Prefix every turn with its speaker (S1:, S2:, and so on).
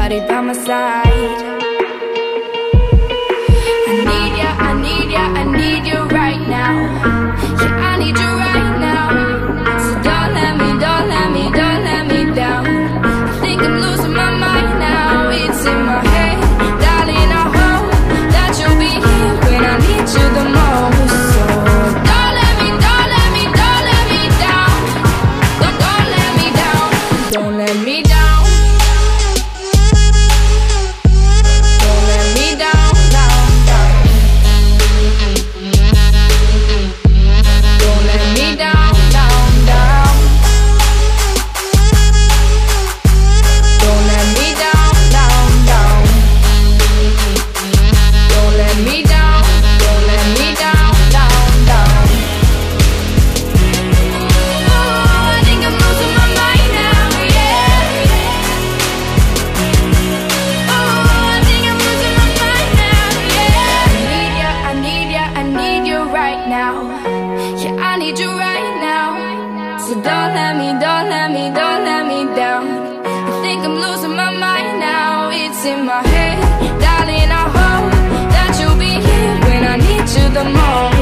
S1: nobody by my side. I need ya, I need ya, I need you right now. Yeah, I need you right now. So don't let me, don't let me, don't let me down. I think I'm losing my mind now. It's in my head, darling, I hope that you'll be here when I need you the most. So don't let me, don't let me, don't let me down. Don't let me down. Don't let me down. Yeah, I need you right now. So don't let me, don't let me, don't let me down. I think I'm losing my mind now. It's in my head, darling, I hope that you'll be here when I need you the most.